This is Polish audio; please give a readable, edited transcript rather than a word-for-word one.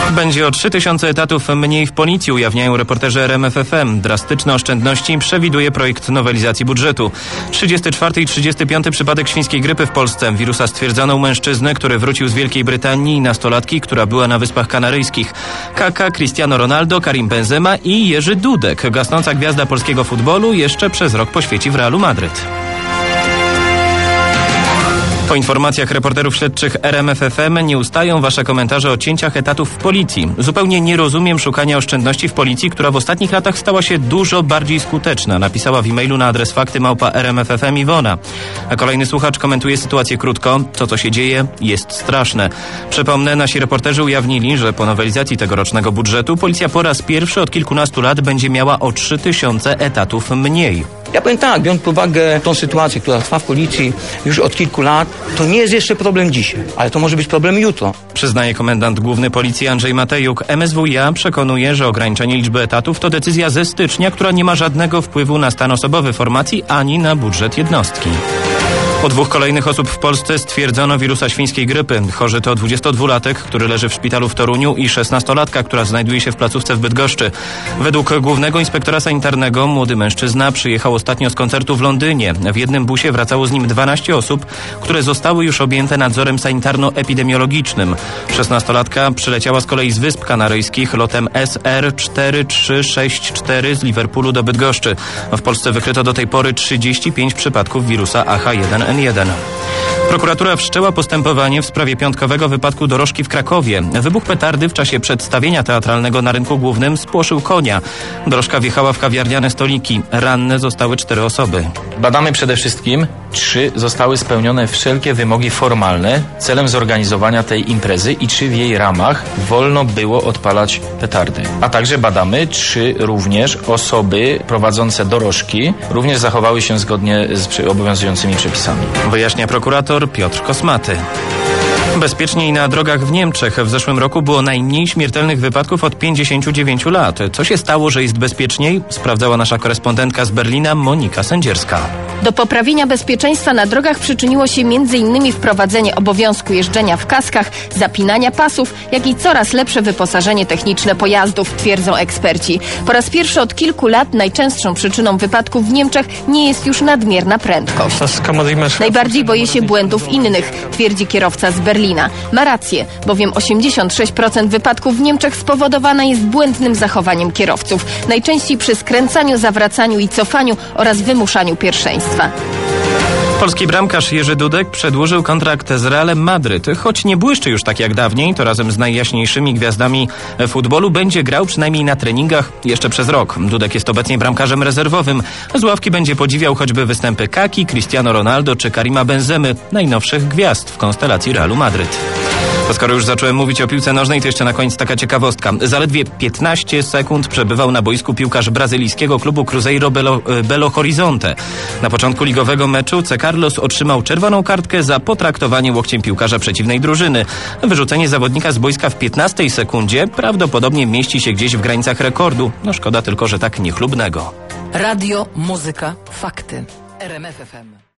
Będzie o 3000 etatów mniej w policji, ujawniają reporterzy RMFFM. Drastyczne oszczędności przewiduje projekt nowelizacji budżetu. 34. i 35. przypadek świńskiej grypy w Polsce. Wirusa stwierdzono u mężczyzny, który wrócił z Wielkiej Brytanii, i nastolatki, która była na Wyspach Kanaryjskich. Kaka, Cristiano Ronaldo, Karim Benzema i Jerzy Dudek. Gasnąca gwiazda polskiego futbolu jeszcze przez rok poświeci w Realu Madryt. Po informacjach reporterów śledczych RMFFM nie ustają wasze komentarze o cięciach etatów w policji. Zupełnie nie rozumiem szukania oszczędności w policji, która w ostatnich latach stała się dużo bardziej skuteczna, napisała w e-mailu na adres fakty@rmf.fm Iwona. A kolejny słuchacz komentuje sytuację krótko. To, co się dzieje, jest straszne. Przypomnę, nasi reporterzy ujawnili, że po nowelizacji tegorocznego budżetu policja po raz pierwszy od kilkunastu lat będzie miała o 3000 etatów mniej. Ja powiem tak, biorąc pod uwagę tą sytuację, która trwa w policji już od kilku lat, to nie jest jeszcze problem dzisiaj, ale to może być problem jutro. Przyznaje komendant główny policji Andrzej Matejuk. MSWiA przekonuje, że ograniczenie liczby etatów to decyzja ze stycznia, która nie ma żadnego wpływu na stan osobowy formacji ani na budżet jednostki. U 2 kolejnych osób w Polsce stwierdzono wirusa świńskiej grypy. Chorzy to 22-latek, który leży w szpitalu w Toruniu, i 16-latka, która znajduje się w placówce w Bydgoszczy. Według głównego inspektora sanitarnego młody mężczyzna przyjechał ostatnio z koncertu w Londynie. W jednym busie wracało z nim 12 osób, które zostały już objęte nadzorem sanitarno-epidemiologicznym. 16-latka przyleciała z kolei z Wysp Kanaryjskich lotem SR 4364 z Liverpoolu do Bydgoszczy. W Polsce wykryto do tej pory 35 przypadków wirusa AH1N1. Prokuratura wszczęła postępowanie w sprawie piątkowego wypadku dorożki w Krakowie. Wybuch petardy w czasie przedstawienia teatralnego na Rynku Głównym spłoszył konia. Dorożka wjechała w kawiarniane stoliki. Ranne zostały 4 osoby. Badamy przede wszystkim, czy zostały spełnione wszelkie wymogi formalne celem zorganizowania tej imprezy i czy w jej ramach wolno było odpalać petardy. A także badamy, czy również osoby prowadzące dorożki również zachowały się zgodnie z obowiązującymi przepisami. Wyjaśnia prokurator Piotr Kosmaty. Bezpieczniej na drogach w Niemczech. W zeszłym roku było najmniej śmiertelnych wypadków od 59 lat. Co się stało, że jest bezpieczniej? Sprawdzała nasza korespondentka z Berlina Monika Sędzierska. Do poprawienia bezpieczeństwa na drogach przyczyniło się m.in. wprowadzenie obowiązku jeżdżenia w kaskach, zapinania pasów, jak i coraz lepsze wyposażenie techniczne pojazdów, twierdzą eksperci. Po raz pierwszy od kilku lat najczęstszą przyczyną wypadków w Niemczech nie jest już nadmierna prędkość. Najbardziej boję się błędów innych, twierdzi kierowca z Berlina. Ma rację, bowiem 86% wypadków w Niemczech spowodowane jest błędnym zachowaniem kierowców. Najczęściej przy skręcaniu, zawracaniu i cofaniu oraz wymuszaniu pierwszeństwa. Polski bramkarz Jerzy Dudek przedłużył kontrakt z Realem Madryt. Choć nie błyszczy już tak jak dawniej, to razem z najjaśniejszymi gwiazdami futbolu będzie grał przynajmniej na treningach jeszcze przez rok. Dudek jest obecnie bramkarzem rezerwowym. Z ławki będzie podziwiał choćby występy Kaki, Cristiano Ronaldo czy Karima Benzemy, najnowszych gwiazd w konstelacji Realu Madryt. To skoro już zacząłem mówić o piłce nożnej, to jeszcze na koniec taka ciekawostka. Zaledwie 15 sekund przebywał na boisku piłkarz brazylijskiego klubu Cruzeiro Belo Horizonte. Na początku ligowego meczu C. Carlos otrzymał czerwoną kartkę za potraktowanie łokciem piłkarza przeciwnej drużyny. Wyrzucenie zawodnika z boiska w 15 sekundzie prawdopodobnie mieści się gdzieś w granicach rekordu. No szkoda tylko, że tak niechlubnego. Radio, muzyka, fakty. RMF FM.